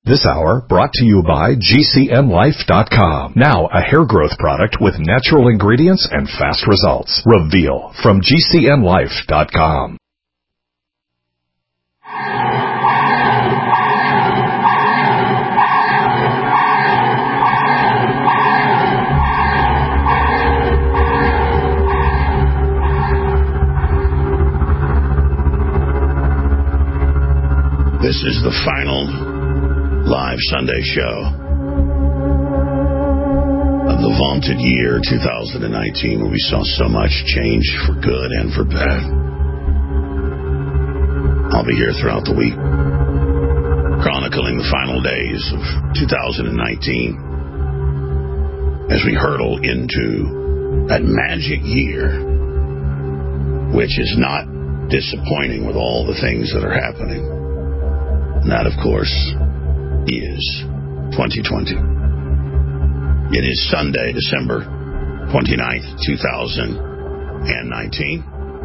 This hour brought to you by GCNlife.com. Now a hair growth product with natural ingredients and fast results. Reveal from GCNlife.com. This is the final live Sunday show of the vaunted year 2019, where we saw so much change for good and for bad. I'll be here throughout the week, chronicling the final days of 2019 as we hurtle into that magic year, which is not disappointing with all the things that are happening. And that, of course, is 2020. It is Sunday, December 29th, 2019.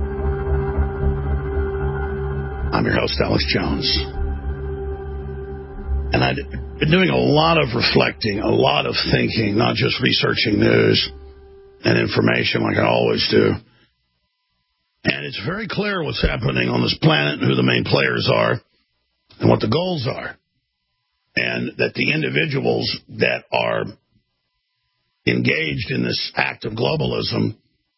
I'm your host, Alex Jones. And I've been doing a lot of reflecting, a lot of thinking, not just researching news and information like I always do. And it's very clear what's happening on this planet and who the main players are and what the goals are. And that the individuals that are engaged in this act of globalism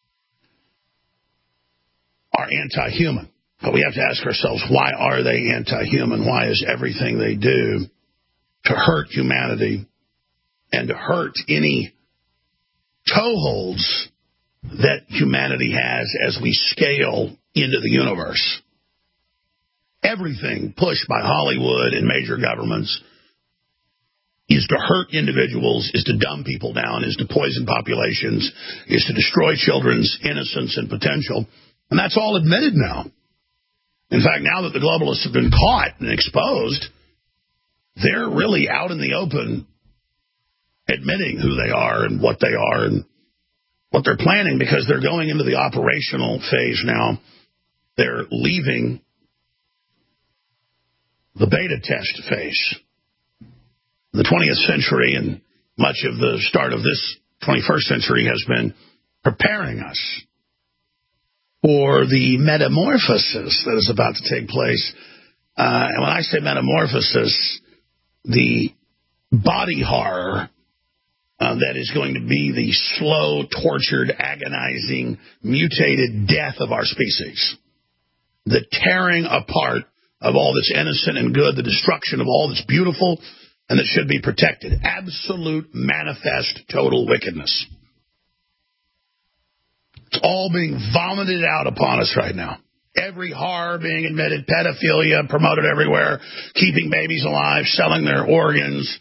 are anti-human. But we have to ask ourselves, why are they anti-human? Why is everything they do to hurt humanity and to hurt any toeholds that humanity has as we scale into the universe? Everything pushed by Hollywood and major governments is to hurt individuals, is to dumb people down, is to poison populations, is to destroy children's innocence and potential. And that's all admitted now. In fact, now that the globalists have been caught and exposed, they're really out in the open admitting who they are and what they are and what they're planning, because they're going into the operational phase now. They're leaving the beta test phase. The 20th century and much of the start of this 21st century has been preparing us for the metamorphosis that is about to take place. And when I say metamorphosis, the body horror that is going to be the slow, tortured, agonizing, mutated death of our species. The tearing apart of all that's innocent and good, the destruction of all that's beautiful and that should be protected. Absolute, manifest, total wickedness. It's all being vomited out upon us right now. Every horror being admitted, pedophilia promoted everywhere, keeping babies alive, selling their organs,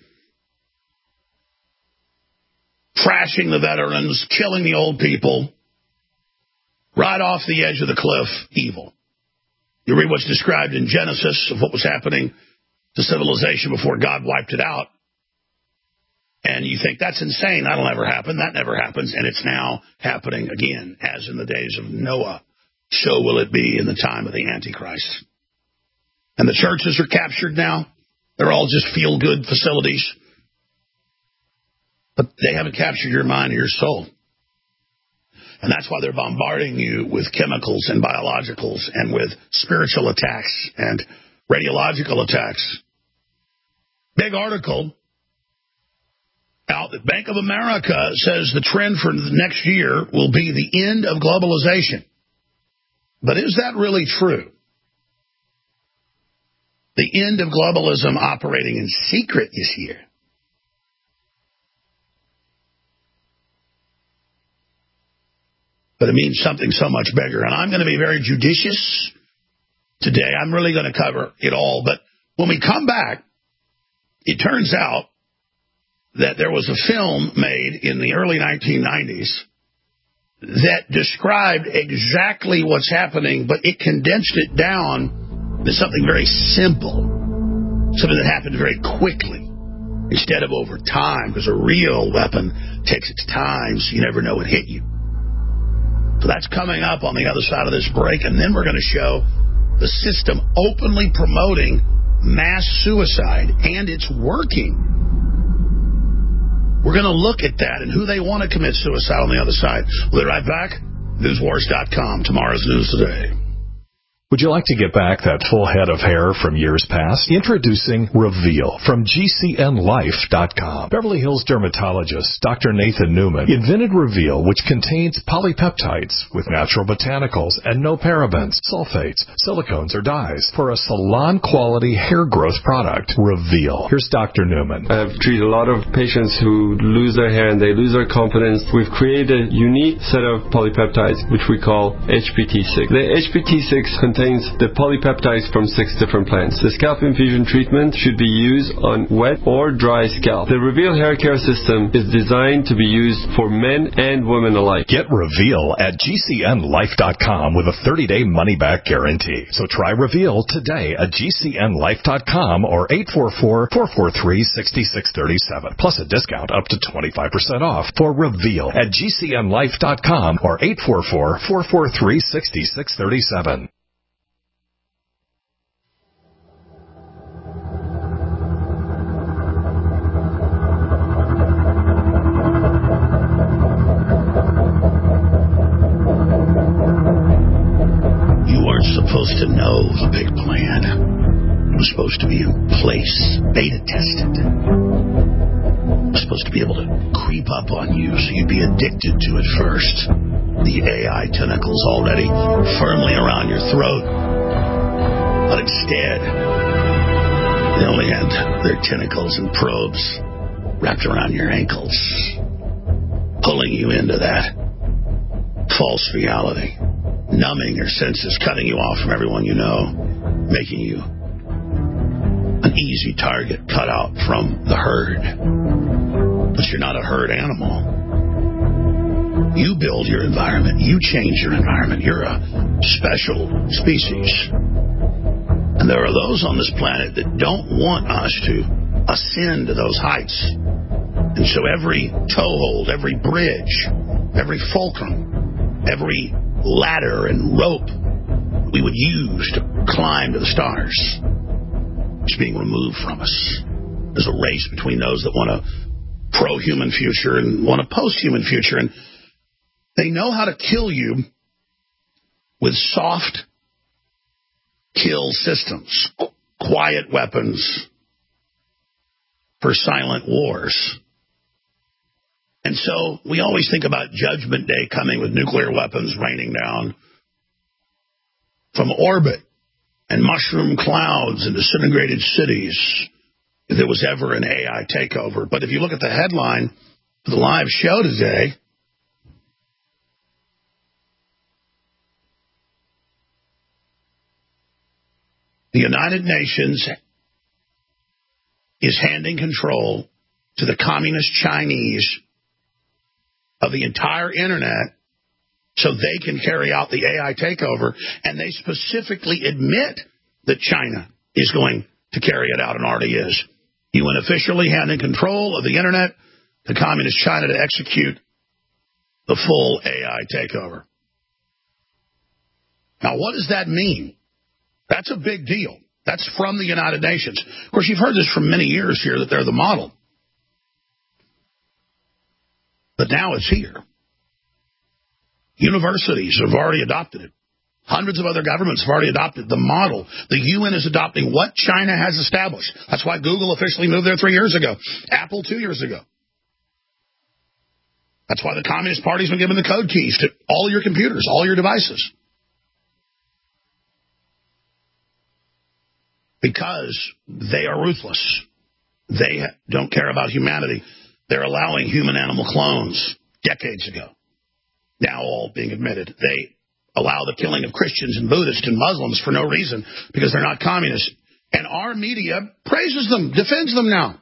trashing the veterans, killing the old people, right off the edge of the cliff, evil. You read what's described in Genesis of what was happening to civilization before God wiped it out, and you think, that's insane, that'll never happen, that never happens, and it's now happening again, as in the days of Noah. So will it be in the time of the Antichrist. And the churches are captured now. They're all just feel-good facilities. But they haven't captured your mind or your soul. And that's why they're bombarding you with chemicals and biologicals and with spiritual attacks and radiological attacks. Big article out that Bank of America says the trend for the next year will be the end of globalization. But is that really true? The end of globalism operating in secret this year. But it means something so much bigger. And I'm going to be very judicious today. I'm really going to cover it all. But when we come back, it turns out that there was a film made in the early 1990s that described exactly what's happening, but it condensed it down to something very simple, something that happened very quickly instead of over time, because a real weapon takes its time, so you never know what hit you. So that's coming up on the other side of this break, and then we're going to show the system openly promoting mass suicide, and it's working. We're going to look at that and who they want to commit suicide on the other side. We'll be right back. Newswars.com. Tomorrow's News Today. Would you like to get back that full head of hair from years past? Introducing Reveal from GCNLife.com. Beverly Hills dermatologist Dr. Nathan Newman invented Reveal, which contains polypeptides with natural botanicals and no parabens, sulfates, silicones, or dyes for a salon-quality hair growth product. Reveal. Here's Dr. Newman. I've treated a lot of patients who lose their hair and they lose their confidence. We've created a unique set of polypeptides, which we call HPT6. The HPT6 contains the polypeptides from 6 different plants. The scalp infusion treatment should be used on wet or dry scalp. The Reveal hair care system is designed to be used for men and women alike. Get Reveal at GCNLife.com with a 30-day money-back guarantee. So try Reveal today at GCNLife.com or 844-443-6637. Plus a discount up to 25% off for Reveal at GCNLife.com or 844-443-6637. Supposed to know the big plan. It was supposed to be in place, beta tested. It was supposed to be able to creep up on you so you'd be addicted to it first. The AI tentacles already firmly around your throat. But instead, they only had their tentacles and probes wrapped around your ankles, pulling you into that false reality. Numbing your senses, cutting you off from everyone you know, making you an easy target, cut out from the herd. But you're not a herd animal. You build your environment. You change your environment. You're a special species. And there are those on this planet that don't want us to ascend to those heights. And so every toehold, every bridge, every fulcrum, every ladder and rope we would use to climb to the stars is being removed from us. There's a race between those that want a pro-human future and want a post-human future, and they know how to kill you with soft kill systems, quiet weapons for silent wars. And so we always think about Judgment Day coming with nuclear weapons raining down from orbit and mushroom clouds and disintegrated cities if there was ever an AI takeover. But if you look at the headline for the live show today, the United Nations is handing control to the communist Chinese of the entire internet so they can carry out the AI takeover, and they specifically admit that China is going to carry it out and already is. UN officially handing control of the internet to communist China to execute the full AI takeover. Now, what does that mean? That's a big deal. That's from the United Nations. Of course, you've heard this for many years here, that they're the model. But now it's here. Universities have already adopted it. Hundreds of other governments have already adopted the model. The UN is adopting what China has established. That's why Google officially moved there 3 years ago. Apple 2 years ago. That's why the Communist Party's been given the code keys to all your computers, all your devices. Because they are ruthless. They don't care about humanity. They're allowing human-animal clones decades ago. Now all being admitted. They allow the killing of Christians and Buddhists and Muslims for no reason because they're not communists. And our media praises them, defends them now.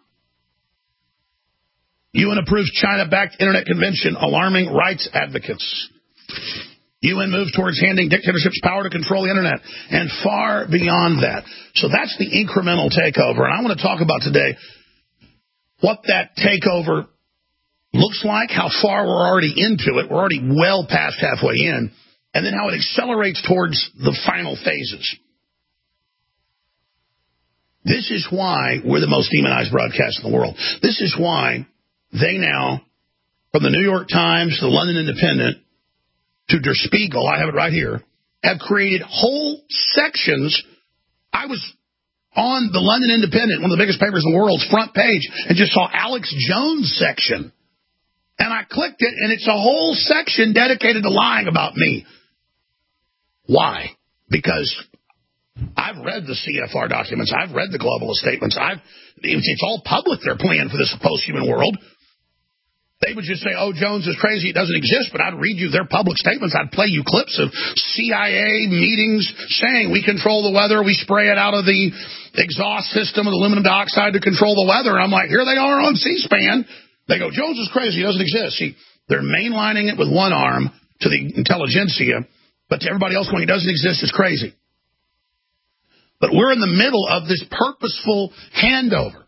UN approves China-backed internet convention alarming rights advocates. UN moves towards handing dictatorships power to control the internet and far beyond that. So that's the incremental takeover. And I want to talk about today what that takeover looks like, how far we're already into it. We're already well past halfway in. And then how it accelerates towards the final phases. This is why we're the most demonized broadcast in the world. This is why they now, from the New York Times to the London Independent to Der Spiegel, I have it right here, have created whole sections. I was on the London Independent, one of the biggest papers in the world's front page, and just saw Alex Jones section. And I clicked it, and it's a whole section dedicated to lying about me. Why? Because I've read the CFR documents. I've read the globalist statements. It's all public, their plan for this post-human world. They would just say, oh, Jones is crazy, it doesn't exist, but I'd read you their public statements. I'd play you clips of CIA meetings saying we control the weather, we spray it out of the exhaust system of aluminum dioxide to control the weather. And I'm like, here they are on C-SPAN. They go, Jones is crazy, it doesn't exist. See, they're mainlining it with one arm to the intelligentsia, but to everybody else going, it doesn't exist, it's crazy. But we're in the middle of this purposeful handover.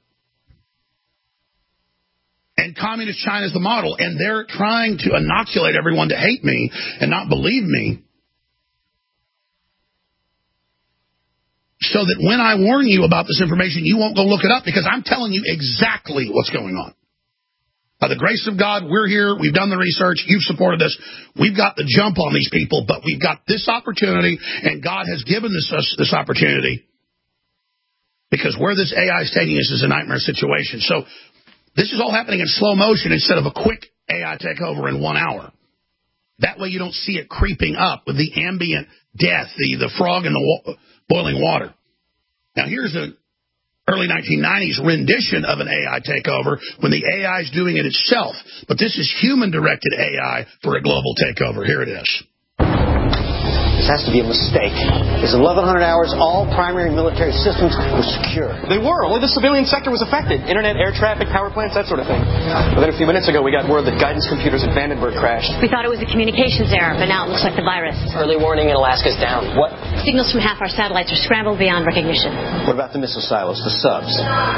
And communist China is the model, and they're trying to inoculate everyone to hate me and not believe me, so that when I warn you about this information, you won't go look it up, because I'm telling you exactly what's going on. By the grace of God, we're here. We've done the research. You've supported us. We've got the jump on these people, but we've got this opportunity, and God has given us this opportunity, because where this AI is taking us is a nightmare situation. So this is all happening in slow motion instead of a quick AI takeover in 1 hour. That way you don't see it creeping up with the ambient death, the frog in the boiling water. Now, here's an early 1990s rendition of an AI takeover when the AI is doing it itself. But this is human-directed AI for a global takeover. Here it is. This has to be a mistake. Because in 1,100 hours, all primary military systems were secure. They were. Only the civilian sector was affected. Internet, air traffic, power plants, that sort of thing. But then a few minutes ago, we got word that guidance computers at Vandenberg crashed. We thought it was a communications error, but now it looks like the virus. Early warning in Alaska's down. What? Signals from half our satellites are scrambled beyond recognition. What about the missile silos, the subs?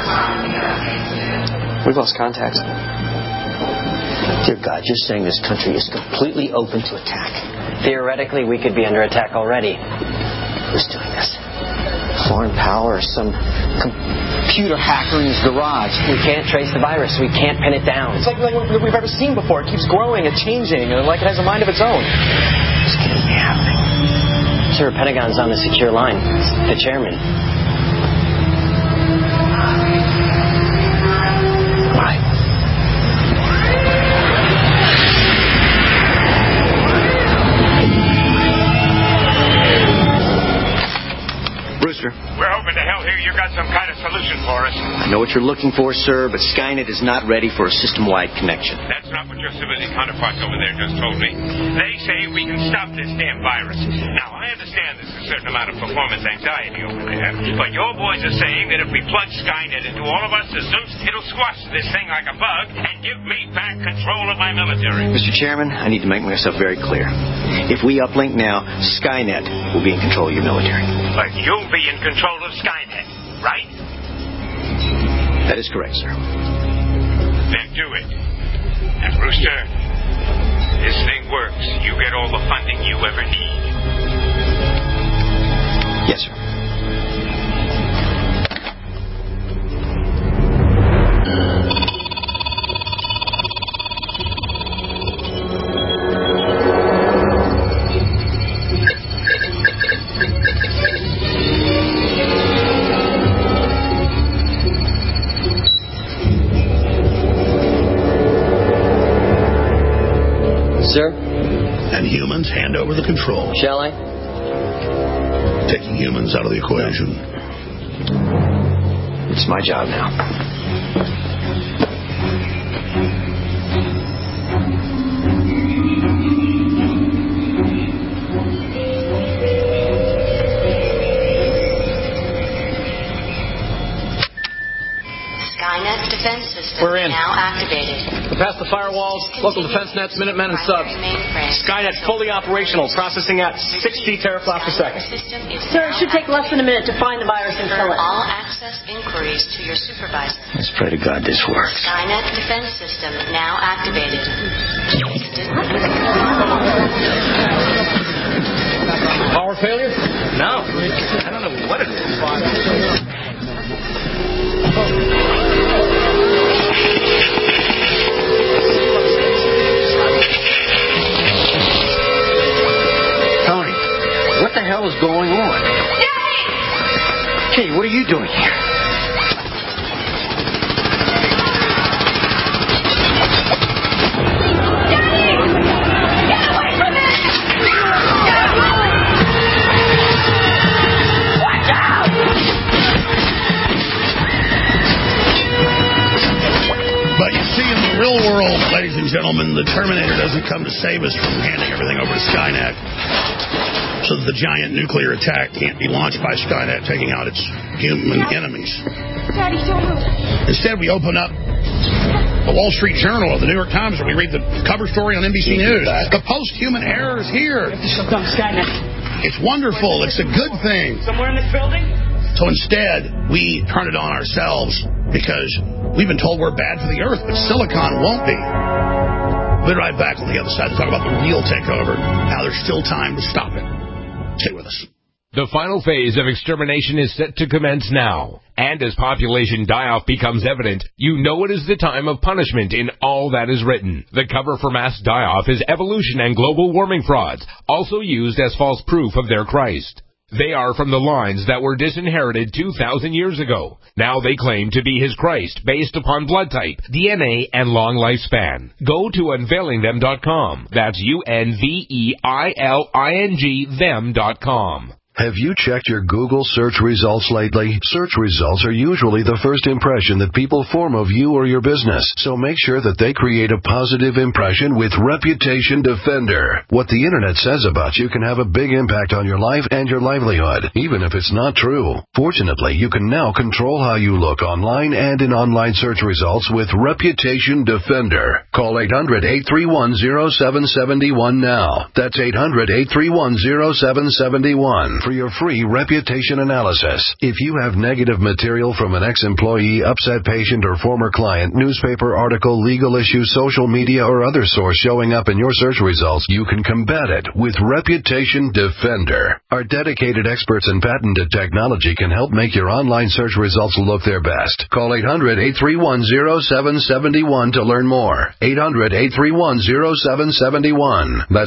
We've lost contact. Dear God, you're saying this country is completely open to attack. Theoretically, we could be under attack already. Who's doing this? Foreign power or some computer hacker in his garage? We can't trace the virus. We can't pin it down. It's like nothing we've ever seen before. It keeps growing and changing, and like it has a mind of its own. This can't be happening. Sir, Pentagon's on the secure line. It's the chairman. Why? Brewster. We're hoping to hell here you got some kind of solution for us. I know what you're looking for, sir, but Skynet is not ready for a system-wide connection. That's not what your civilian counterparts over there just told me. They say we can stop this damn virus. Now, I understand there's a certain amount of performance anxiety over there, but your boys are saying that if we plug Skynet into all of our systems, it'll squash this thing like a bug and give me back control of my military. Mr. Chairman, I need to make myself very clear. If we uplink now, Skynet will be in control of your military. But you'll be in control of Skynet, right? That is correct, sir. Then do it. And Brewster, this thing works. You get all the funding you ever need. Yes, sir. Sir? And humans hand over the control. Shall I? Taking humans out of the equation. It's my job now. Skynet defense system We're in. now activated. We passed the firewalls, local defense nets, Minutemen, and subs. Skynet fully operational, processing at 60 teraflops per second. Sir, it should take less than a minute to find the virus and kill it. All access inquiries to your supervisor. Let's pray to God this works. Skynet defense system now activated. Power failure? No. I don't know what it is. Tony, what the hell is going on? Hey, what are you doing here? But you see, in the real world, ladies and gentlemen, the Terminator doesn't come to save us from handing everything over to Skynet so that the giant nuclear attack can't be launched by Skynet, taking out its human enemies. Daddy, don't move. Instead, we open up the Wall Street Journal or the New York Times, and we read the cover story on NBC News. The post-human era is here. It's wonderful. It's a good thing. Somewhere in this building? So instead, we turn it on ourselves because we've been told we're bad for the Earth, but Silicon won't be. We'll be right back on the other side to talk about the real takeover, how there's still time to stop it. Stay with us. The final phase of extermination is set to commence now. And as population die-off becomes evident, you know it is the time of punishment in all that is written. The cover for mass die-off is evolution and global warming frauds, also used as false proof of their Christ. They are from the lines that were disinherited 2,000 years ago. Now they claim to be his Christ based upon blood type, DNA, and long lifespan. Go to unveilingthem.com. That's UNVEILING them.com. Have you checked your Google search results lately? Search results are usually the first impression that people form of you or your business, so make sure that they create a positive impression with Reputation Defender. What the internet says about you can have a big impact on your life and your livelihood, even if it's not true. Fortunately, you can now control how you look online and in online search results with Reputation Defender. Call 800-831-0771 now. That's 800-831-0771. for your free reputation analysis. If you have negative material from an ex-employee, upset patient, or former client, newspaper article, legal issue, social media, or other source showing up in your search results, you can combat it with Reputation Defender. Our dedicated experts in patented technology can help make your online search results look their best. Call 800-831-0771 to learn more. 800-831-0771. That's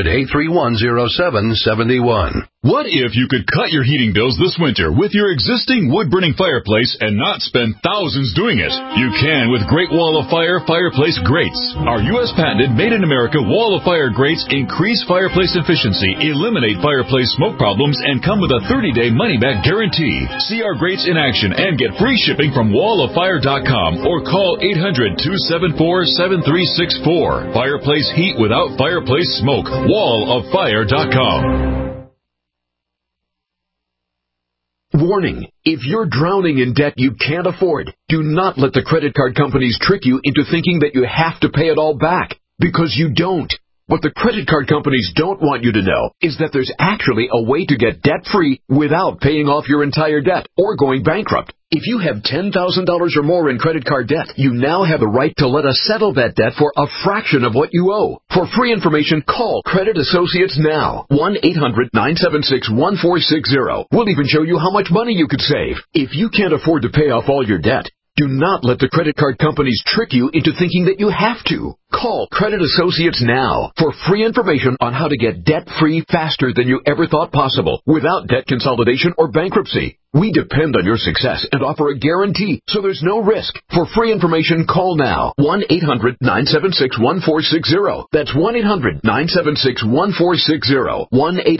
800-831-0771. What if you could cut your heating bills this winter with your existing wood-burning fireplace and not spend thousands doing it? You can with Great Wall of Fire fireplace grates. Our U.S. patented made-in-America Wall of Fire grates increase fireplace efficiency, eliminate fireplace smoke problems, and come with a 30-day money-back guarantee. See our grates in action and get free shipping from walloffire.com or call 800-274-7364. Fireplace heat without fireplace smoke. walloffire.com. Warning, if you're drowning in debt you can't afford, do not let the credit card companies trick you into thinking that you have to pay it all back, because you don't. What the credit card companies don't want you to know is that there's actually a way to get debt-free without paying off your entire debt or going bankrupt. If you have $10,000 or more in credit card debt, you now have the right to let us settle that debt for a fraction of what you owe. For free information, call Credit Associates now. 1-800-976-1460. We'll even show you how much money you could save. If you can't afford to pay off all your debt, do not let the credit card companies trick you into thinking that you have to. Call Credit Associates now for free information on how to get debt-free faster than you ever thought possible without debt consolidation or bankruptcy. We depend on your success and offer a guarantee, so there's no risk. For free information, call now. 1-800-976-1460. That's 1-800-976-1460.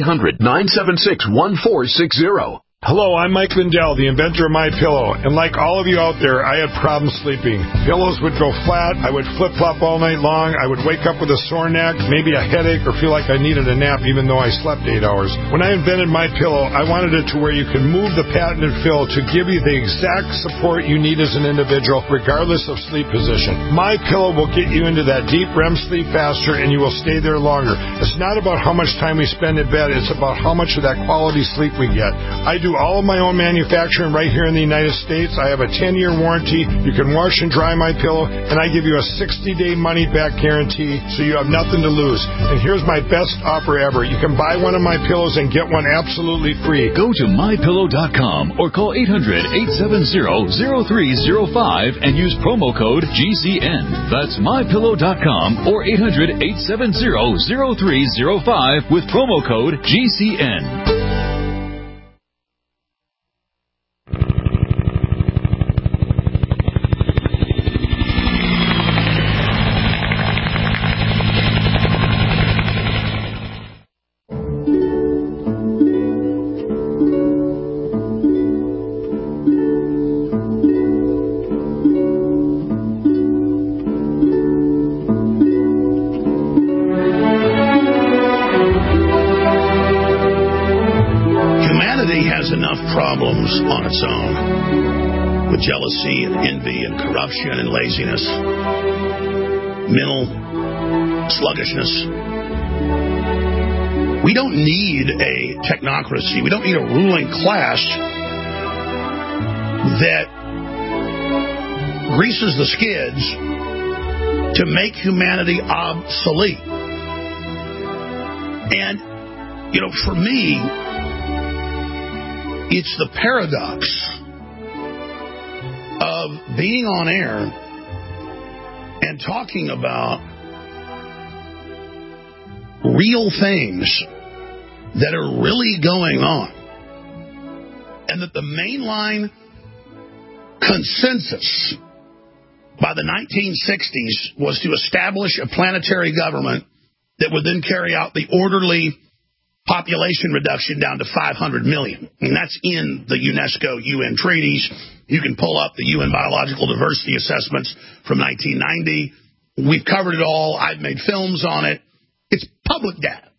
1-800-976-1460. Hello, I'm Mike Lindell, the inventor of MyPillow, and like all of you out there, I had problems sleeping. Pillows would go flat, I would flip-flop all night long, I would wake up with a sore neck, maybe a headache, or feel like I needed a nap even though I slept 8 hours. When I invented MyPillow, I wanted it to where you can move the patented fill to give you the exact support you need as an individual, regardless of sleep position. MyPillow will get you into that deep REM sleep faster, and you will stay there longer. It's not about how much time we spend in bed, it's about how much of that quality sleep we get. I do do all of my own manufacturing right here in the United States. I have a 10-year warranty. You can wash and dry my pillow, and I give you a 60-day money-back guarantee, so you have nothing to lose. And here's my best offer ever. You can buy one of my pillows and get one absolutely free. Go to mypillow.com or call 800-870-0305 and use promo code GCN. That's mypillow.com or 800-870-0305 with promo code GCN. On its own, with jealousy and envy and corruption and laziness, mental sluggishness. We don't need a technocracy. We don't need a ruling class that greases the skids to make humanity obsolete. And, for me, it's the paradox of being on air and talking about real things that are really going on, and that the mainline consensus by the 1960s was to establish a planetary government that would then carry out the orderly population reduction down to 500 million. And that's in the UNESCO UN treaties. You can pull up the UN Biological Diversity Assessments from 1990. We've covered it all. I've made films on it. It's public data.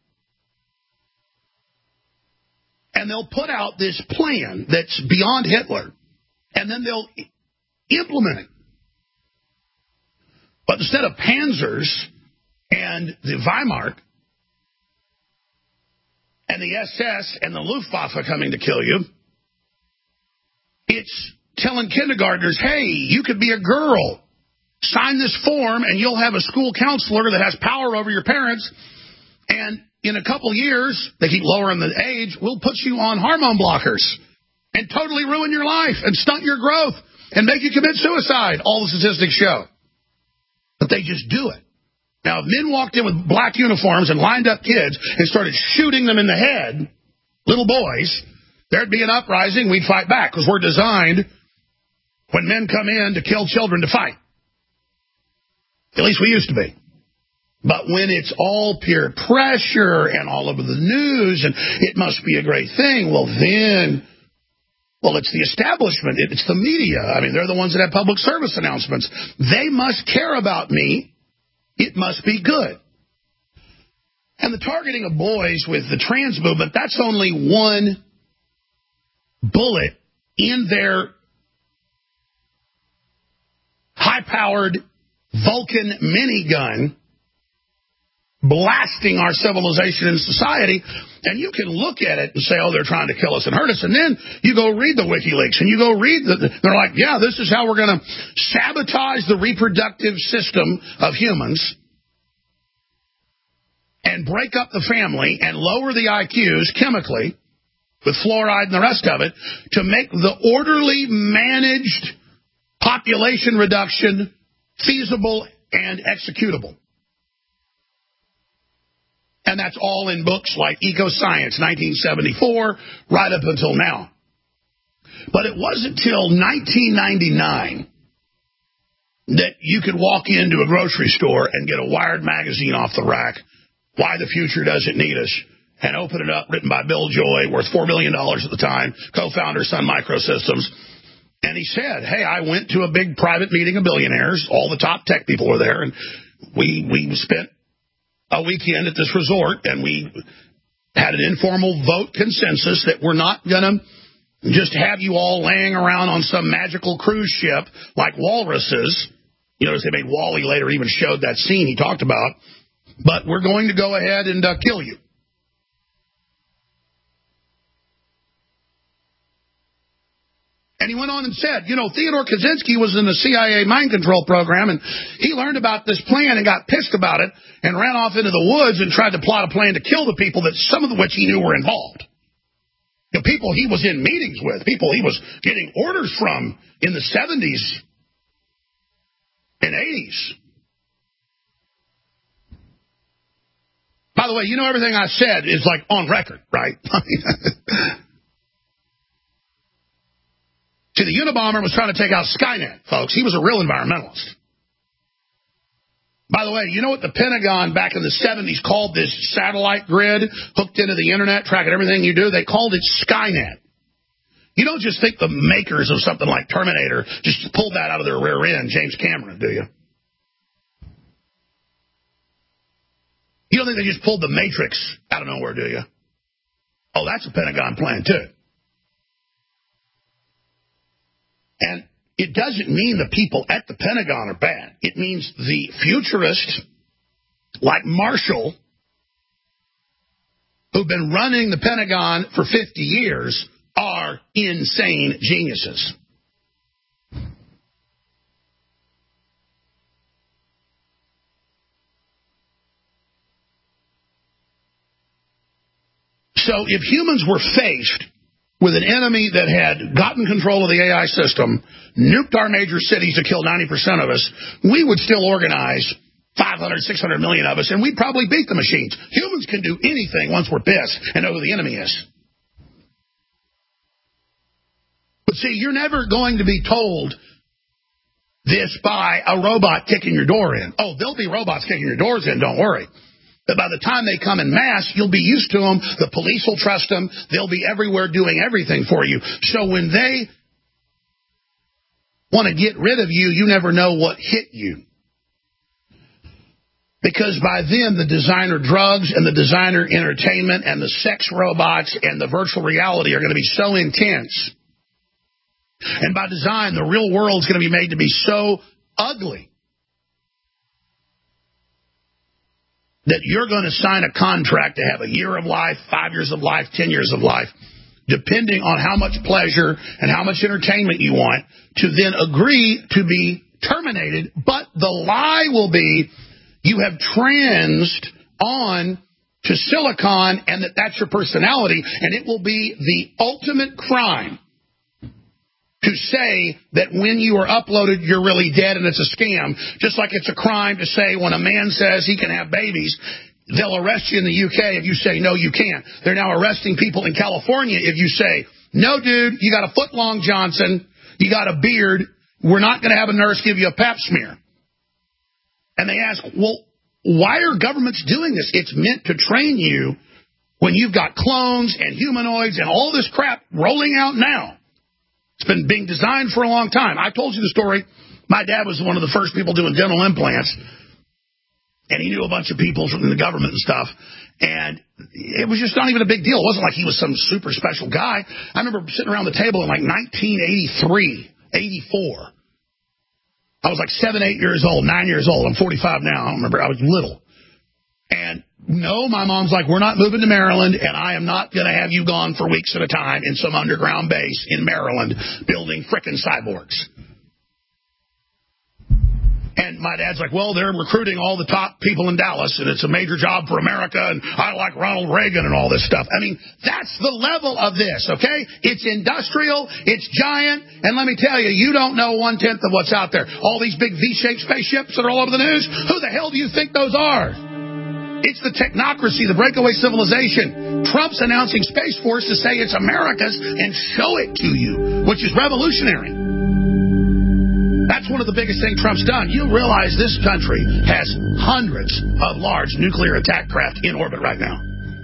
And they'll put out this plan that's beyond Hitler, and then they'll implement it. But instead of Panzers and the Wehrmacht and the SS and the Luftwaffe coming to kill you, it's telling kindergartners, hey, you could be a girl. Sign this form and you'll have a school counselor that has power over your parents. And in a couple years, they keep lowering the age, we'll put you on hormone blockers and totally ruin your life and stunt your growth and make you commit suicide. All the statistics show. But they just do it. Now, if men walked in with black uniforms and lined up kids and started shooting them in the head, little boys, there'd be an uprising. We'd fight back because we're designed, when men come in, to kill children to fight. At least we used to be. But when it's all peer pressure and all over the news and it must be a great thing, it's the establishment. It's the media. I mean, they're the ones that have public service announcements. They must care about me. It must be good. And the targeting of boys with the trans movement, that's only one bullet in their high-powered Vulcan minigun blasting our civilization and society. And you can look at it and say, oh, they're trying to kill us and hurt us. And then you go read the WikiLeaks and you go read they're like, yeah, this is how we're going to sabotage the reproductive system of humans and break up the family and lower the IQs chemically with fluoride and the rest of it to make the orderly, managed population reduction feasible and executable. And that's all in books like Ecoscience, 1974, right up until now. But it wasn't till 1999 that you could walk into a grocery store and get a Wired magazine off the rack, Why the Future Doesn't Need Us, and open it up, written by Bill Joy, worth $4 billion at the time, co-founder Sun Microsystems. And he said, hey, I went to a big private meeting of billionaires. All the top tech people were there, and we spent a weekend at this resort, and we had an informal vote consensus that we're not going to just have you all laying around on some magical cruise ship like walruses. You notice they made Wall-E later even showed that scene he talked about. But we're going to go ahead and kill you. And he went on and said, Theodore Kaczynski was in the CIA mind control program, and he learned about this plan and got pissed about it and ran off into the woods and tried to plot a plan to kill the people that some of which he knew were involved. The people he was in meetings with, people he was getting orders from in the 70s and 80s. By the way, everything I said is like on record, right? See, the Unabomber was trying to take out Skynet, folks. He was a real environmentalist. By the way, you know what the Pentagon back in the 70s called this satellite grid hooked into the internet, tracking everything you do? They called it Skynet. You don't just think the makers of something like Terminator just pulled that out of their rear end, James Cameron, do you? You don't think they just pulled the Matrix out of nowhere, do you? Oh, that's a Pentagon plan, too. And it doesn't mean the people at the Pentagon are bad. It means the futurists like Marshall, who've been running the Pentagon for 50 years, are insane geniuses. So if humans were faced with an enemy that had gotten control of the AI system, nuked our major cities to kill 90% of us, we would still organize 500, 600 million of us, and we'd probably beat the machines. Humans can do anything once we're pissed and know who the enemy is. But see, you're never going to be told this by a robot kicking your door in. Oh, there'll be robots kicking your doors in, don't worry. But by the time they come in mass, you'll be used to them. The police will trust them. They'll be everywhere doing everything for you. So when they want to get rid of you, you never know what hit you. Because by then, the designer drugs and the designer entertainment and the sex robots and the virtual reality are going to be so intense. And by design, the real world's going to be made to be so ugly that you're going to sign a contract to have a year of life, 5 years of life, 10 years of life, depending on how much pleasure and how much entertainment you want, to then agree to be terminated. But the lie will be you have transed on to silicon and that's your personality, and it will be the ultimate crime to say that when you are uploaded, you're really dead and it's a scam, just like it's a crime to say when a man says he can have babies, they'll arrest you in the UK if you say, no, you can't. They're now arresting people in California if you say, no, dude, you got a foot-long Johnson, you got a beard, we're not going to have a nurse give you a pap smear. And they ask, well, why are governments doing this? It's meant to train you when you've got clones and humanoids and all this crap rolling out now. It's been being designed for a long time. I told you the story. My dad was one of the first people doing dental implants, and he knew a bunch of people from the government and stuff, and it was just not even a big deal. It wasn't like he was some super special guy. I remember sitting around the table in like 1983, 84. I was like 7, 8 years old, 9 years old. I'm 45 now. I don't remember. I was little. And no, my mom's like, we're not moving to Maryland, and I am not going to have you gone for weeks at a time in some underground base in Maryland building frickin' cyborgs. And my dad's like, well, they're recruiting all the top people in Dallas, and it's a major job for America, and I like Ronald Reagan and all this stuff. I mean, that's the level of this, okay? It's industrial, it's giant, and let me tell you, you don't know 1/10 of what's out there. All these big V-shaped spaceships that are all over the news, who the hell do you think those are? It's the technocracy, the breakaway civilization. Trump's announcing Space Force to say it's America's and show it to you, which is revolutionary. That's one of the biggest things Trump's done. You realize this country has hundreds of large nuclear attack craft in orbit right now.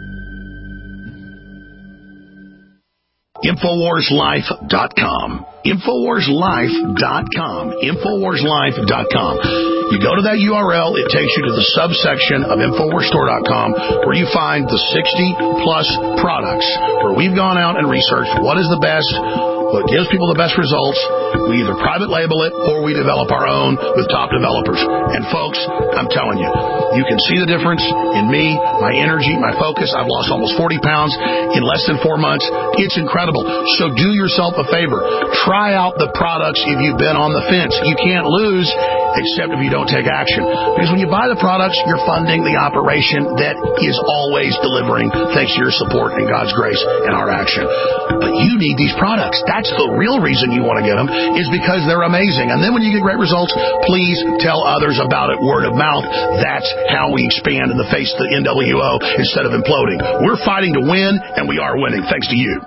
InfoWarsLife.com. InfoWarsLife.com. InfoWarsLife.com. You go to that URL, it takes you to the subsection of InfoWarsStore.com where you find the 60-plus products where we've gone out and researched what is the best, What gives people the best results, we either private label it or we develop our own with top developers. And folks, I'm telling you, you can see the difference in me, my energy, my focus. I've lost almost 40 pounds in less than 4 months. It's incredible. So do yourself a favor. Try out the products if you've been on the fence. You can't lose except if you don't take action. Because when you buy the products, you're funding the operation that is always delivering thanks to your support and God's grace and our action. But you need these products. That's the real reason you want to get them, is because they're amazing. And then when you get great results, please tell others about it, word of mouth. That's how we expand in the face of the NWO instead of imploding. We're fighting to win, and we are winning thanks to you.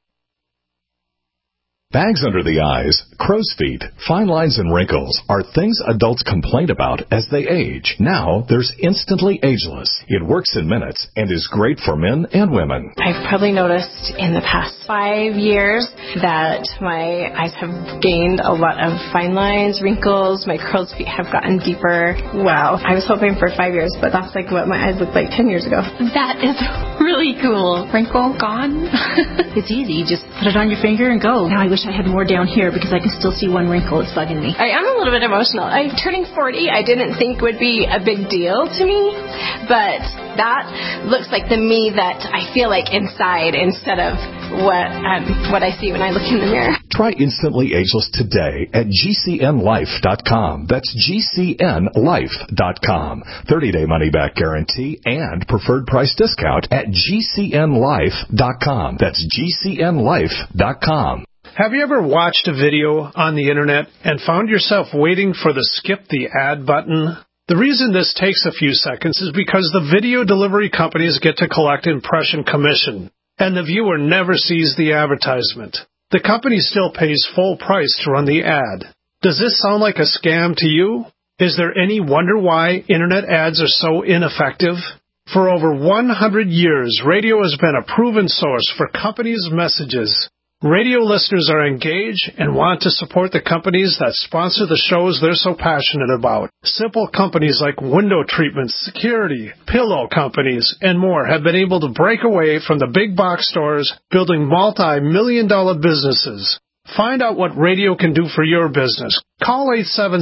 Bags under the eyes, crow's feet, fine lines, and wrinkles are things adults complain about as they age. Now, there's Instantly Ageless. It works in minutes and is great for men and women. I've probably noticed in the past 5 years that my eyes have gained a lot of fine lines, wrinkles, my crow's feet have gotten deeper. Wow. I was hoping for 5 years, but that's like what my eyes looked like 10 years ago. That is really cool. Wrinkle gone. It's easy. You just put it on your finger and go. Now I wish I had more down here because I can still see one wrinkle. It's bugging me. I am a little bit emotional. I'm turning 40. I didn't think would be a big deal to me, but that looks like the me that I feel like inside instead of what I see when I look in the mirror. Try Instantly Ageless today at GCNLife.com. That's GCNLife.com. 30-day money-back guarantee and preferred price discount at GCNLife.com. That's GCNLife.com. Have you ever watched a video on the internet and found yourself waiting for the skip the ad button? The reason this takes a few seconds is because the video delivery companies get to collect impression commission, and the viewer never sees the advertisement. The company still pays full price to run the ad. Does this sound like a scam to you? Is there any wonder why internet ads are so ineffective? For over 100 years, radio has been a proven source for companies' messages. Radio listeners are engaged and want to support the companies that sponsor the shows they're so passionate about. Simple companies like window treatments, security, pillow companies, and more have been able to break away from the big box stores, building multi-million-dollar businesses. Find out what radio can do for your business. Call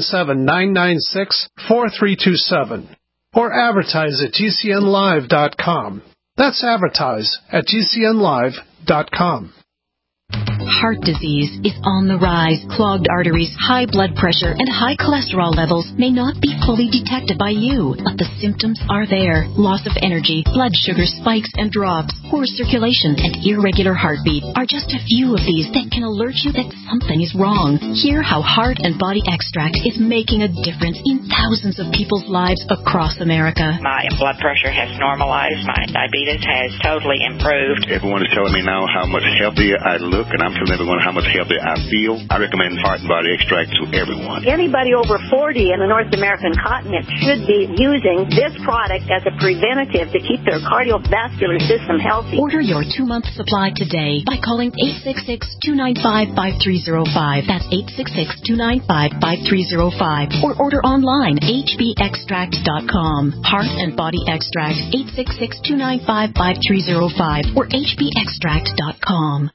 877-996-4327 or advertise at GCNlive.com. That's advertise at GCNlive.com. Heart disease is on the rise. Clogged arteries, high blood pressure, and high cholesterol levels may not be fully detected by you, but the symptoms are there. Loss of energy, blood sugar spikes and drops, poor circulation, and irregular heartbeat are just a few of these that can alert you that something is wrong. Hear how Heart and Body Extract is making a difference in thousands of people's lives across America. My blood pressure has normalized. My diabetes has totally improved. Everyone is telling me now how much healthier I look, and I'm telling everyone how much healthier I feel. I recommend Heart and Body Extract to everyone. Anybody over 40 in the North American continent should be using this product as a preventative to keep their cardiovascular system healthy. Order your 2-month supply today by calling 866-295-5305. That's 866-295-5305. Or order online, hbextract.com. Heart and Body Extract, 866-295-5305 or hbextract.com.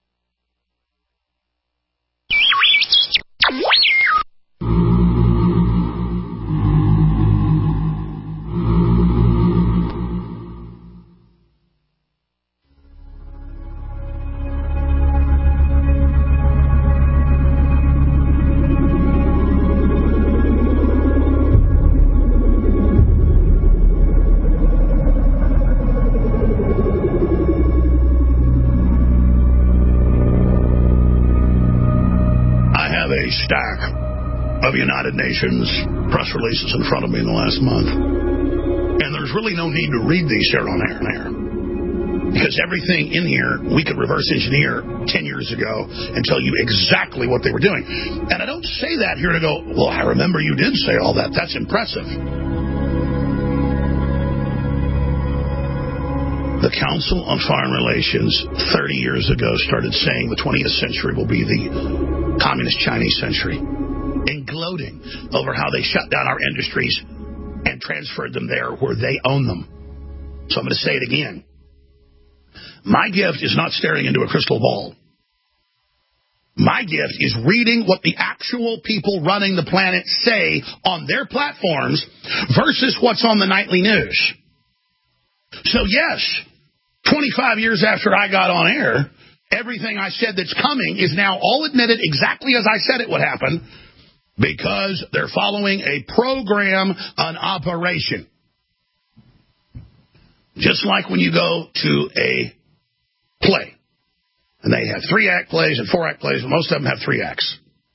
Stack of United Nations press releases in front of me in the last month. And there's really no need to read these here on air. Because everything in here we could reverse engineer 10 years ago and tell you exactly what they were doing. And I don't say that here to go, well, I remember you did say all that. That's impressive. The Council on Foreign Relations 30 years ago started saying the 20th century will be the Communist Chinese century, and gloating over how they shut down our industries and transferred them there where they own them. So I'm going to say it again. My gift is not staring into a crystal ball. My gift is reading what the actual people running the planet say on their platforms versus what's on the nightly news. So yes, 25 years after I got on air, everything I said that's coming is now all admitted exactly as I said it would happen because they're following a program, an operation. Just like when you go to a play. And they have 3-act plays and 4-act plays, but most of them have 3 acts.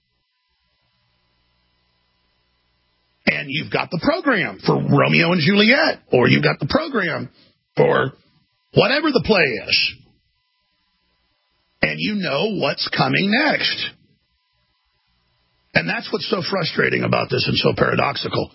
And you've got the program for Romeo and Juliet, or you've got the program for whatever the play is. And you know what's coming next. And that's what's so frustrating about this and so paradoxical.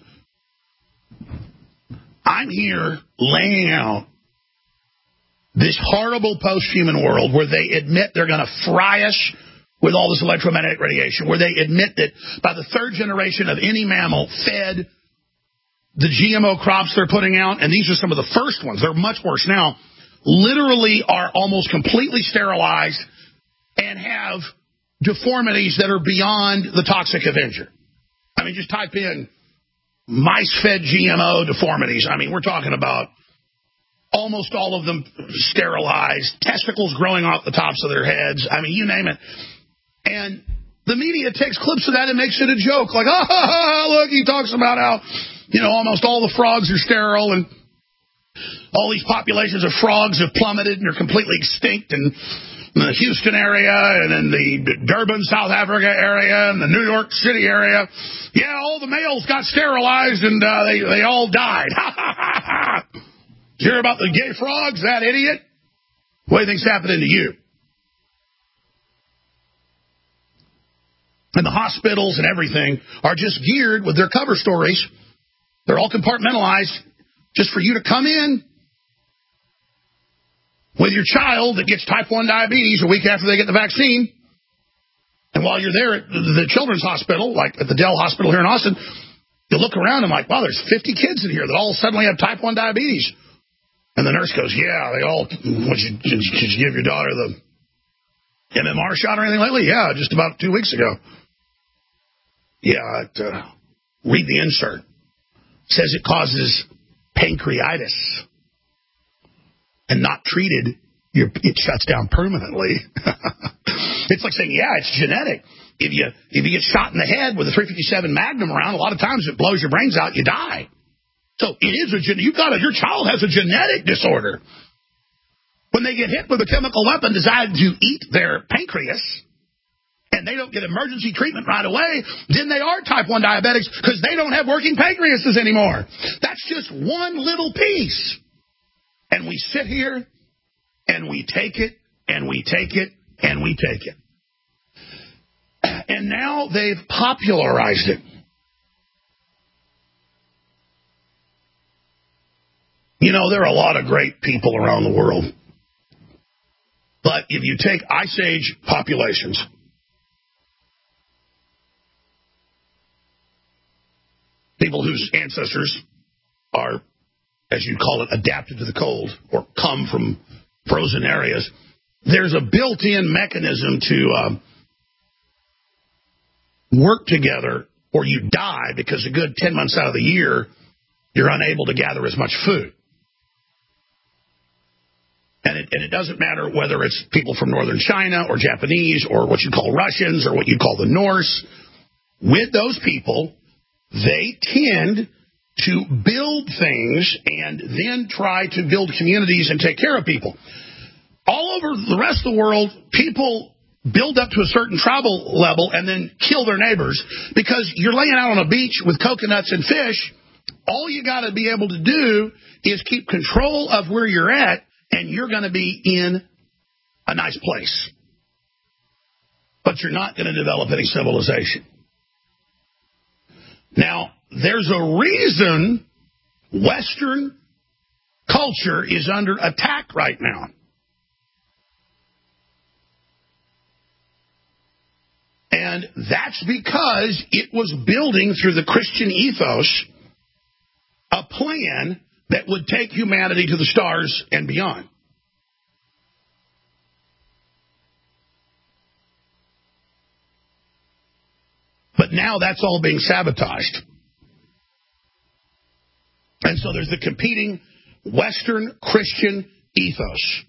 I'm here laying out this horrible post-human world where they admit they're going to fry us with all this electromagnetic radiation, where they admit that by the 3rd generation of any mammal fed the GMO crops they're putting out, and these are some of the first ones, they're much worse now, literally are almost completely sterilized and have deformities that are beyond the Toxic Avenger. I mean, just type in mice-fed GMO deformities. I mean, we're talking about almost all of them sterilized, testicles growing off the tops of their heads. I mean, you name it. And the media takes clips of that and makes it a joke. Like, look, he talks about how, almost all the frogs are sterile and all these populations of frogs have plummeted and are completely extinct in the Houston area and in the Durban, South Africa area and the New York City area. Yeah, all the males got sterilized and they all died. Did you hear about the gay frogs, that idiot? What do you think's happening to you? And the hospitals and everything are just geared with their cover stories. They're all compartmentalized just for you to come in with your child that gets type 1 diabetes a week after they get the vaccine. And while you're there at the children's hospital, like at the Dell Hospital here in Austin, you look around and like, wow, there's 50 kids in here that all suddenly have type 1 diabetes. And the nurse goes, yeah, they all, did you give your daughter the MMR shot or anything lately? Yeah, just about 2 weeks ago. Yeah, read the insert. It says it causes pancreatitis. And not treated, it shuts down permanently. It's like saying, yeah, it's genetic. If you get shot in the head with a .357 Magnum around, a lot of times it blows your brains out, you die. So it is your child has a genetic disorder. When they get hit with a chemical weapon designed to eat their pancreas, and they don't get emergency treatment right away, then they are type 1 diabetics because they don't have working pancreases anymore. That's just one little piece. And we sit here, and we take it, and we take it, and we take it. And now they've popularized it. There are a lot of great people around the world. But if you take Ice Age populations, people whose ancestors are, as you'd call it, adapted to the cold or come from frozen areas, there's a built-in mechanism to work together or you die because a good 10 months out of the year, you're unable to gather as much food. And it doesn't matter whether it's people from northern China or Japanese or what you call Russians or what you call the Norse. With those people, they tend to build things and then try to build communities and take care of people. All over the rest of the world, people build up to a certain tribal level and then kill their neighbors because you're laying out on a beach with coconuts and fish. All you got to be able to do is keep control of where you're at, and you're going to be in a nice place. But you're not going to develop any civilization. Now, there's a reason Western culture is under attack right now. And that's because it was building through the Christian ethos a plan that would take humanity to the stars and beyond. But now that's all being sabotaged. And so there's the competing Western Christian ethos.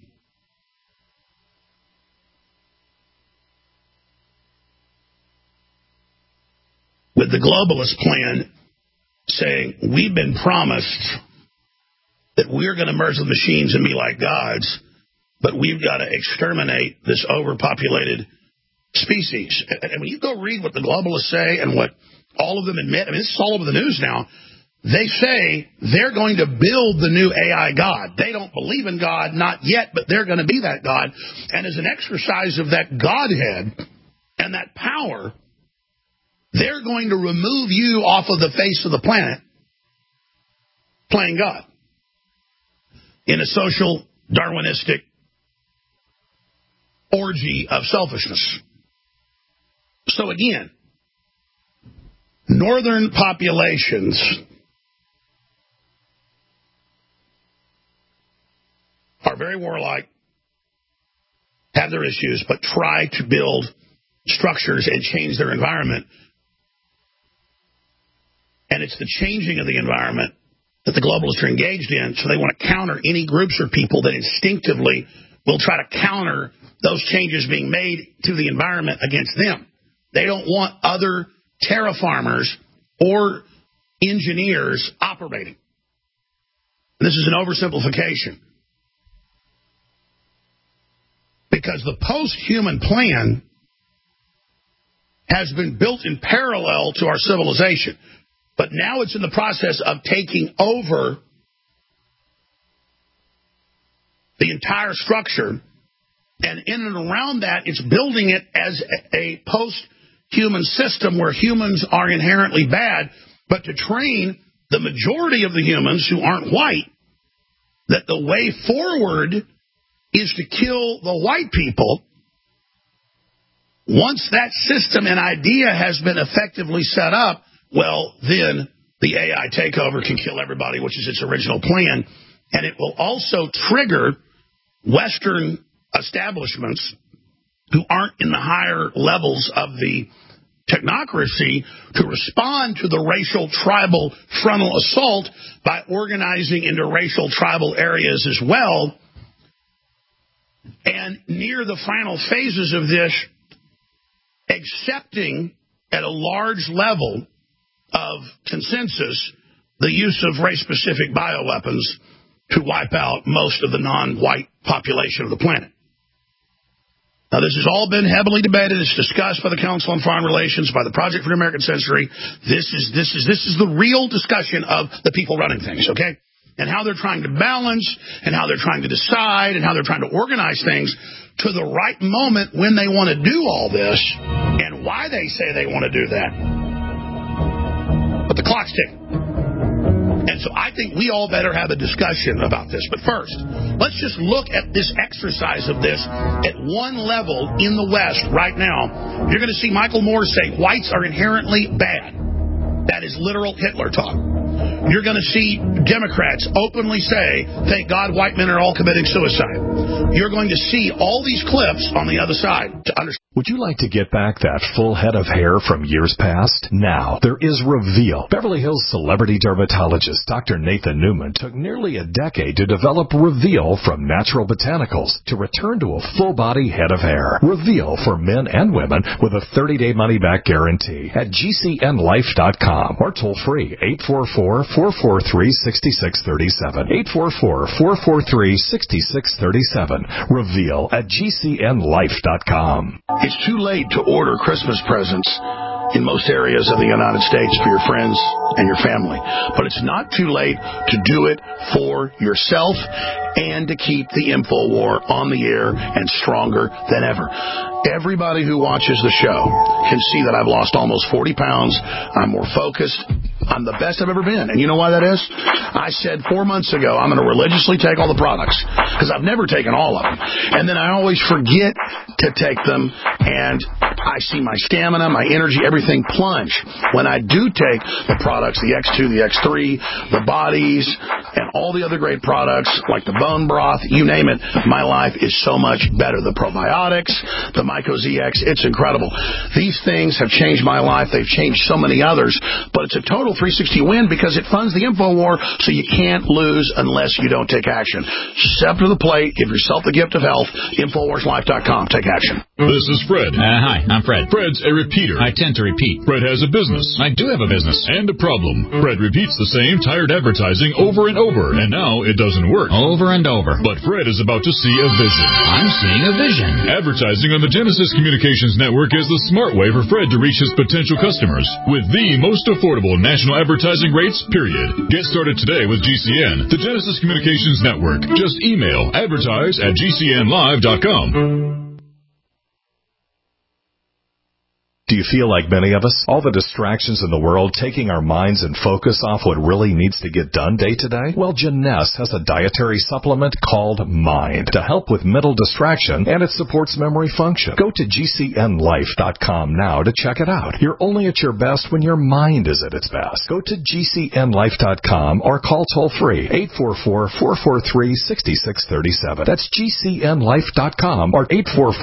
With the globalist plan saying, we've been promised that we're going to merge with machines and be like gods, but we've got to exterminate this overpopulated species. And when you go read what the globalists say and what all of them admit, I mean, this is all over the news now, they say they're going to build the new AI God. They don't believe in God, not yet, but they're going to be that God. And as an exercise of that Godhead and that power, they're going to remove you off of the face of the planet playing God in a social Darwinistic orgy of selfishness. So again, northern populations are very warlike, have their issues, but try to build structures and change their environment. And it's the changing of the environment that the globalists are engaged in, so they want to counter any groups or people that instinctively will try to counter those changes being made to the environment against them. They don't want other terraformers or engineers operating. And this is an oversimplification. Because the post-human plan has been built in parallel to our civilization. But now it's in the process of taking over the entire structure. And in and around that, it's building it as a post-human system where humans are inherently bad. But to train the majority of the humans who aren't white, that the way forward is to kill the white people. Once that system and idea has been effectively set up, well, then the AI takeover can kill everybody, which is its original plan. And it will also trigger Western establishments who aren't in the higher levels of the technocracy to respond to the racial tribal frontal assault by organizing into racial tribal areas as well. And near the final phases of this, accepting at a large level of consensus the use of race-specific bioweapons to wipe out most of the non-white population of the planet. Now, this has all been heavily debated. It's discussed by the Council on Foreign Relations, by the Project for the American Century. This is the real discussion of the people running things, okay? And how they're trying to balance, and how they're trying to decide, and how they're trying to organize things to the right moment when they want to do all this, and why they say they want to do that. But the clock's ticking. And so I think we all better have a discussion about this. But first, let's just look at this exercise of this at one level in the West right now. You're going to see Michael Moore say whites are inherently bad. That is literal Hitler talk. You're going to see Democrats openly say, thank God white men are all committing suicide. You're going to see all these clips on the other side to understand. Would you like to get back that full head of hair from years past? Now, there is Reveal. Beverly Hills celebrity dermatologist Dr. Nathan Newman took nearly a decade to develop Reveal from natural botanicals to return to a full-body head of hair. Reveal for men and women with a 30-day money-back guarantee at GCNlife.com or toll free 844-443-6637. 844-443-6637. Reveal at GCNlife.com. It's too late to order Christmas presents in most areas of the United States for your friends and your family. But it's not too late to do it for yourself and to keep the InfoWar on the air and stronger than ever. Everybody who watches the show can see that I've lost almost 40 pounds. I'm more focused. I'm the best I've ever been. And you know why that is? I said 4 months ago, I'm going to religiously take all the products because I've never taken all of them. And then I always forget to take them, and I see my stamina, my energy, everything plunge. When I do take the products, the X2, the X3, the bodies, and all the other great products, like the bone broth, you name it, my life is so much better. The probiotics, the Myco ZX, it's incredible. These things have changed my life. They've changed so many others, but it's a total 360 win because it funds the InfoWar, so you can't lose unless you don't take action. Step to the plate, give yourself the gift of health, InfoWarsLife.com. Take action. This is Fred. Hi, I'm Fred. Fred's a repeater. I tend to repeat. Fred has a business. I do have a business. And a problem. Fred repeats the same tired advertising over and over, and now it doesn't work. Over and over. But Fred is about to see a vision. I'm seeing a vision. Advertising on the Genesis Communications Network is the smart way for Fred to reach his potential customers with the most affordable national advertising rates, period. Get started today with GCN, the Genesis Communications Network. Just email advertise@gcnlive.com. Do you feel like many of us? All the distractions in the world taking our minds and focus off what really needs to get done day to day? Well, Jeunesse has a dietary supplement called Mind to help with mental distraction, and it supports memory function. Go to GCNLife.com now to check it out. You're only at your best when your mind is at its best. Go to GCNLife.com or call toll-free 844-443-6637. That's GCNLife.com or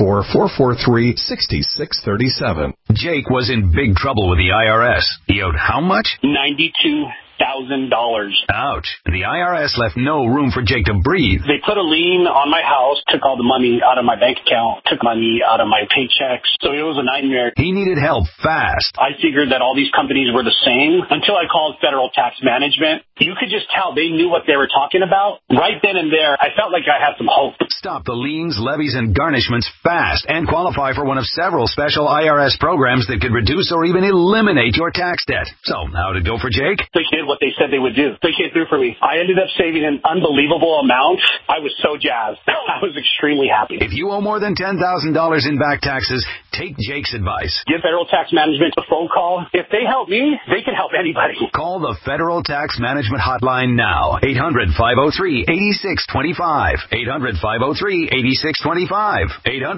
844-443-6637. Jake was in big trouble with the IRS. He owed how much? $92,000. Ouch. The IRS left no room for Jake to breathe. They put a lien on my house, took all the money out of my bank account, took money out of my paychecks. So it was a nightmare. He needed help fast. I figured that all these companies were the same until I called Federal Tax Management. You could just tell they knew what they were talking about. Right then and there, I felt like I had some hope. Stop the liens, levies, and garnishments fast and qualify for one of several special IRS programs that could reduce or even eliminate your tax debt. So, how'd it go for Jake? They did what they said they would do. They came through for me. I ended up saving an unbelievable amount. I was so jazzed. I was extremely happy. If you owe more than $10,000 in back taxes, take Jake's advice. Give Federal Tax Management a phone call. If they help me, they can help anybody. Call the Federal Tax Management Hotline now. 800-503-8625. 800-503-8625.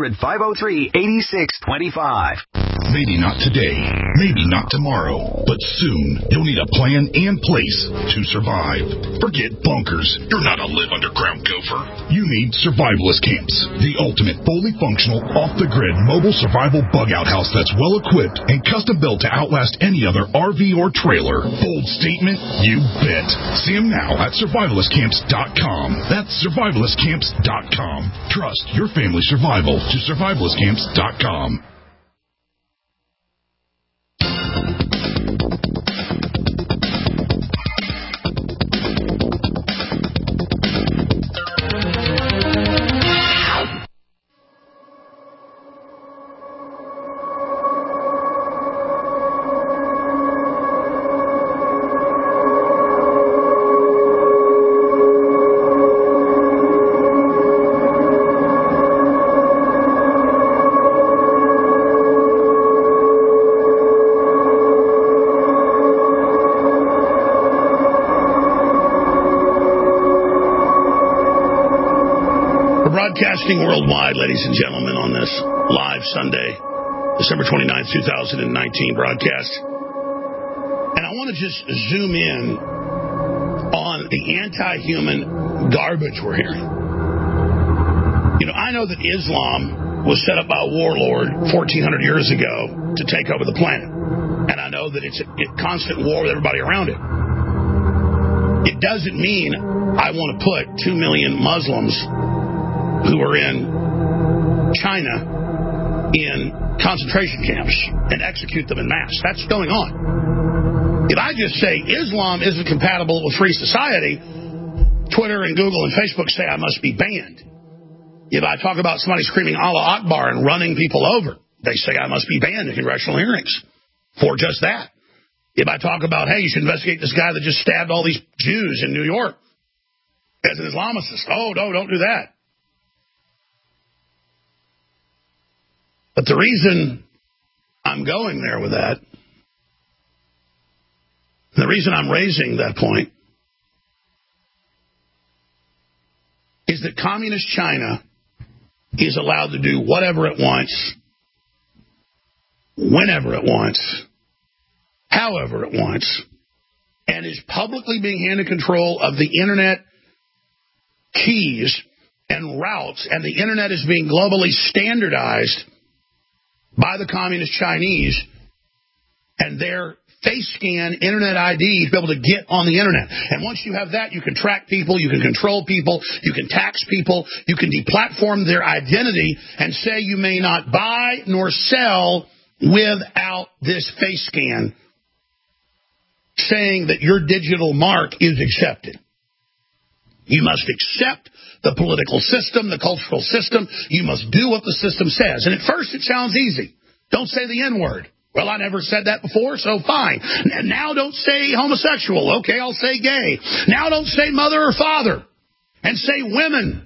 800-503-8625. Maybe not today, maybe not tomorrow, but soon you'll need a plan and place to survive. Forget bunkers. You're not a live underground gopher. You need survivalist camps, the ultimate fully functional, off-the-grid mobile survival bug-out house that's well-equipped and custom-built to outlast any other RV or trailer. Bold statement? You bet. See them now at survivalistcamps.com. That's survivalistcamps.com. Trust your family's survival to survivalistcamps.com. Broadcasting worldwide, ladies and gentlemen, on this live Sunday, December 29th, 2019 broadcast. And I want to just zoom in on the anti-human garbage we're hearing. You know, I know that Islam was set up by a warlord 1,400 years ago to take over the planet. And I know that it's a constant war with everybody around it. It doesn't mean I want to put 2 million Muslims who are in China in concentration camps and execute them in mass. That's going on. If I just say Islam isn't compatible with free society, Twitter and Google and Facebook say I must be banned. If I talk about somebody screaming Allah Akbar and running people over, they say I must be banned in congressional hearings for just that. If I talk about, hey, you should investigate this guy that just stabbed all these Jews in New York as an Islamicist. Oh, no, don't do that. But the reason I'm going there with that, the reason I'm raising that point, is that communist China is allowed to do whatever it wants whenever it wants, however it wants, and is publicly being handed control of the Internet keys and routes, and the Internet is being globally standardized by the Communist Chinese and their face scan Internet ID to be able to get on the Internet. And once you have that, you can track people, you can control people, you can tax people, you can deplatform their identity and say you may not buy nor sell without this face scan, saying that your digital mark is accepted. You must accept the political system, the cultural system. You must do what the system says. And at first it sounds easy. Don't say the N-word. Well, I never said that before, so fine. And now don't say homosexual. Okay, I'll say gay. Now don't say mother or father. And say women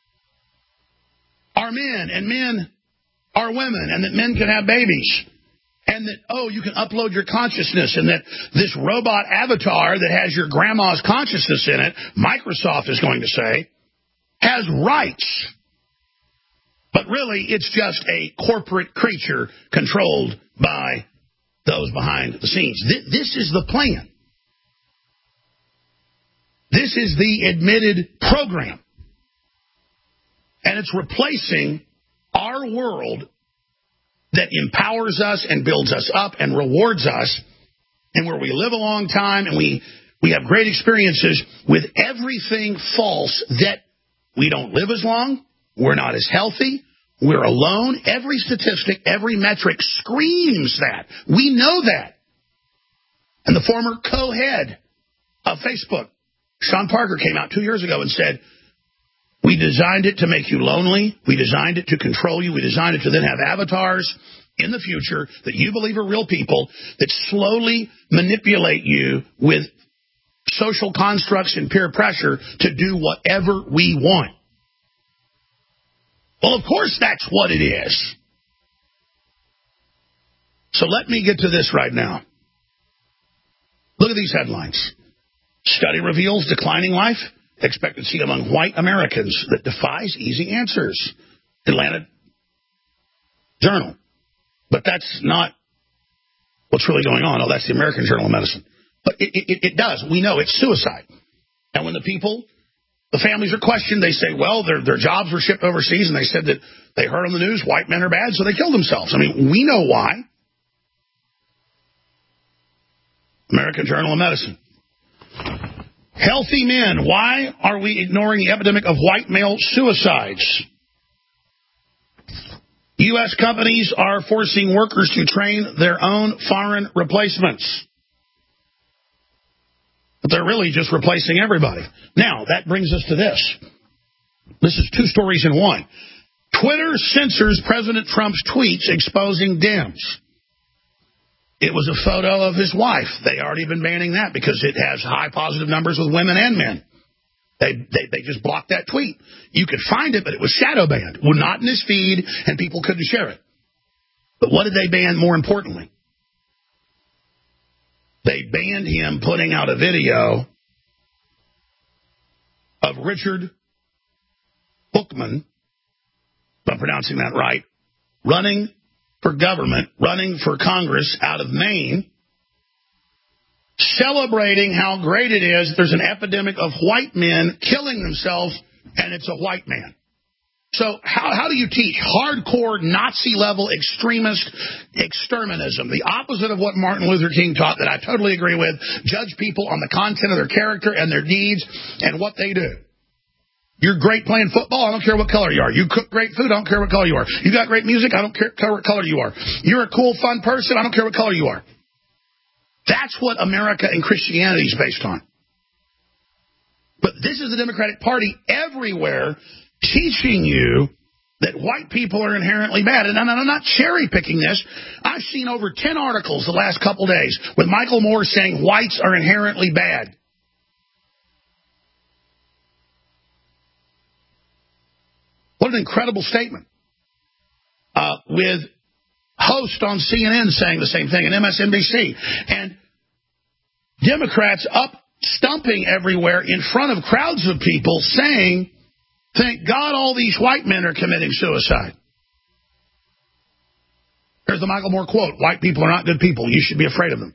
are men and men are women, and that men can have babies. And that, oh, you can upload your consciousness, and that this robot avatar that has your grandma's consciousness in it, Microsoft is going to say, has rights. But really, it's just a corporate creature controlled by those behind the scenes. This is the plan. This is the admitted program. And it's replacing our world that empowers us and builds us up and rewards us, and where we live a long time and we have great experiences, with everything false, that we don't live as long, we're not as healthy, we're alone. Every statistic, every metric screams that. We know that. And the former co-head of Facebook, Sean Parker, came out 2 years ago and said, we designed it to make you lonely. We designed it to control you. We designed it to then have avatars in the future that you believe are real people that slowly manipulate you with social constructs and peer pressure to do whatever we want. Well, of course that's what it is. So let me get to this right now. Look at these headlines. Study reveals declining life expectancy among white Americans that defies easy answers. Atlanta Journal. But that's not what's really going on. Oh, that's the American Journal of Medicine. But it does. We know it's suicide. And when the families are questioned, they say, well, their jobs were shipped overseas, and they said that they heard on the news white men are bad, so they killed themselves. I mean, we know why. American Journal of Medicine. Healthy men, why are we ignoring the epidemic of white male suicides? U.S. companies are forcing workers to train their own foreign replacements. But they're really just replacing everybody. Now, that brings us to this. This is two stories in one. Twitter censors President Trump's tweets exposing Dems. It was a photo of his wife. They already been banning that because it has high positive numbers with women and men. They just blocked that tweet. You could find it, but it was shadow banned. Well, not in his feed, and people couldn't share it. But what did they ban more importantly? They banned him putting out a video of Richard Bookman, if I'm pronouncing that right, running for government, running for Congress out of Maine, celebrating how great it is there's an epidemic of white men killing themselves, and it's a white man. So how do you teach hardcore Nazi-level extremist exterminism? The opposite of what Martin Luther King taught, that I totally agree with. Judge people on the content of their character and their deeds and what they do. You're great playing football, I don't care what color you are. You cook great food, I don't care what color you are. You got great music, I don't care what color you are. You're a cool, fun person, I don't care what color you are. That's what America and Christianity is based on. But this is the Democratic Party everywhere teaching you that white people are inherently bad. And I'm not cherry-picking this. I've seen over 10 articles the last couple days with Michael Moore saying whites are inherently bad. What an incredible statement. With host on CNN saying the same thing, and MSNBC. And Democrats up stumping everywhere in front of crowds of people saying, thank God all these white men are committing suicide. Here's the Michael Moore quote. White people are not good people. You should be afraid of them.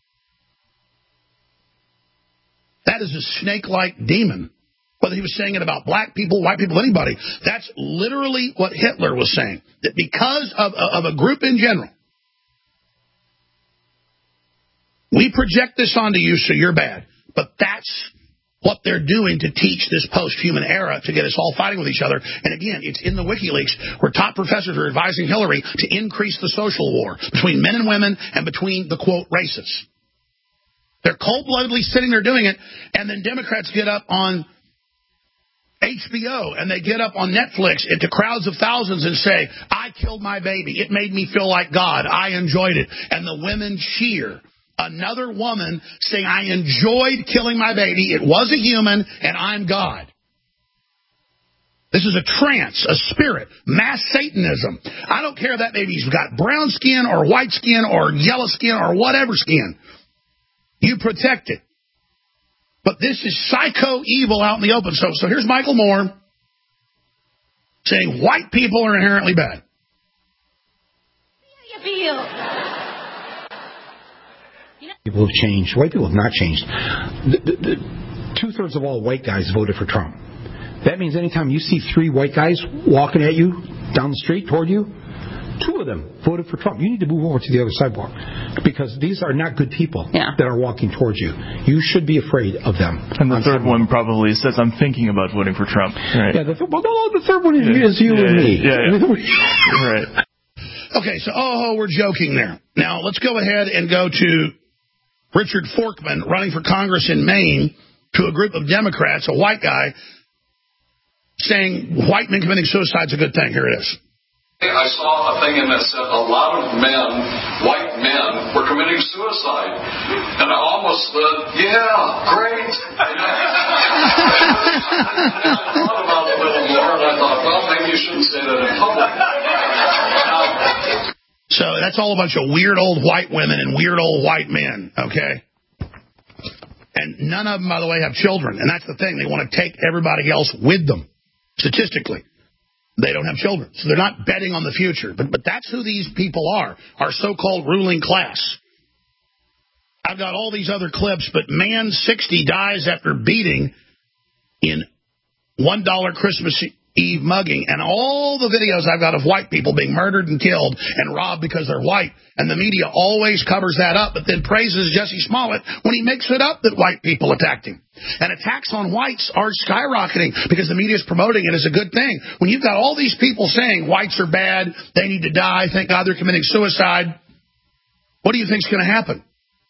That is a snake-like demon. Whether he was saying it about black people, white people, anybody, that's literally what Hitler was saying. That because of a group in general, we project this onto you, so you're bad. But that's what they're doing to teach this post-human era to get us all fighting with each other. And again, it's in the WikiLeaks where top professors are advising Hillary to increase the social war between men and women and between the, quote, races. They're cold-bloodedly sitting there doing it, and then Democrats get up on HBO and they get up on Netflix into crowds of thousands and say, I killed my baby. It made me feel like God. I enjoyed it. And the women cheer. Another woman saying, I enjoyed killing my baby. It was a human, and I'm God. This is a trance, a spirit, mass Satanism. I don't care if that baby's got brown skin or white skin or yellow skin or whatever skin. You protect it. But this is psycho evil out in the open. So here's Michael Moore saying white people are inherently bad. People have changed. White people have not changed. Two-thirds of all white guys voted for Trump. That means anytime you see three white guys walking at you down the street toward you, two of them voted for Trump. You need to move over to the other sidewalk because these are not good people that are walking towards you. You should be afraid of them. And the third one probably says, I'm thinking about voting for Trump. Right. Yeah, the third one is you and me. Yeah. Right. Okay, so, we're joking there. Now, let's go ahead and go to Richard Forkman running for Congress in Maine to a group of Democrats, a white guy, saying white men committing suicide is a good thing. Here it is. I saw a thing in that said a lot of men, white men, were committing suicide. And I almost said, yeah, great. I thought about it a little more, and I thought, well, maybe you shouldn't say that in public. So that's all a bunch of weird old white women and weird old white men, okay? And none of them, by the way, have children. And that's the thing. They want to take everybody else with them, statistically. They don't have children, so they're not betting on the future. But that's who these people are, our so-called ruling class. I've got all these other clips, but man 60 dies after beating in $1 Christmas Eve mugging, and all the videos I've got of white people being murdered and killed and robbed because they're white, and the media always covers that up, but then praises Jesse Smollett when he makes it up that white people attacked him. And attacks on whites are skyrocketing because the media is promoting it as a good thing. When you've got all these people saying whites are bad, they need to die, thank God they're committing suicide, what do you think's going to happen?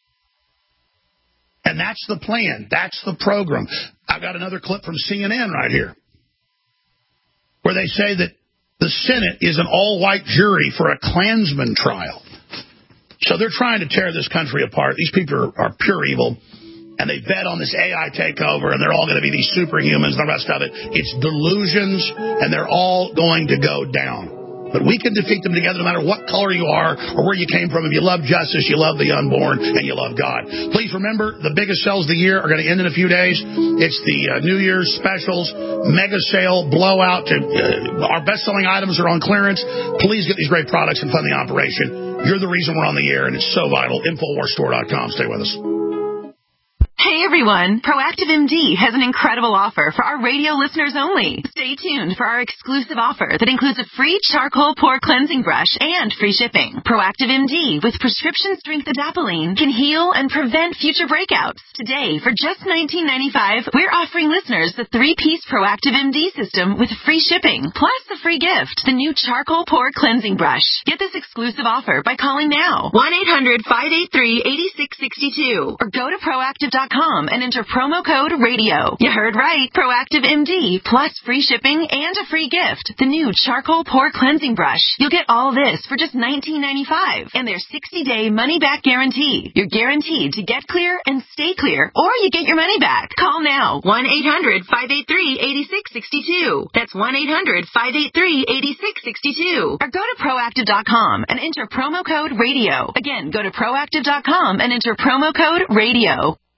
And that's the plan. That's the program. I've got another clip from CNN right here, where they say that the Senate is an all-white jury for a Klansman trial. So they're trying to tear this country apart. These people are pure evil, and they bet on this AI takeover, and they're all going to be these superhumans and the rest of it. It's delusions, and they're all going to go down. But we can defeat them together no matter what color you are or where you came from. If you love justice, you love the unborn, and you love God. Please remember, the biggest sales of the year are going to end in a few days. It's the New Year's specials, mega sale, blowout. Our best-selling items are on clearance. Please get these great products and fund the operation. You're the reason we're on the air, and it's so vital. InfoWarsStore.com. Stay with us. Hey everyone, Proactive MD has an incredible offer for our radio listeners only. Stay tuned for our exclusive offer that includes a free charcoal pore cleansing brush and free shipping. Proactive MD with prescription strength adapalene can heal and prevent future breakouts. Today, for just $19.95, we're offering listeners the 3-piece Proactive MD system with free shipping, plus the free gift, the new charcoal pore cleansing brush. Get this exclusive offer by calling now, 1-800-583-8662, or go to proactive.com and enter promo code RADIO. You heard right. Proactive MD plus free shipping and a free gift. The new charcoal pore cleansing brush. You'll get all this for just $19.95 and their 60-day money-back guarantee. You're guaranteed to get clear and stay clear, or you get your money back. Call now. 1-800-583-8662. That's 1-800-583-8662. Or go to proactive.com and enter promo code RADIO. Again, go to proactive.com and enter promo code RADIO.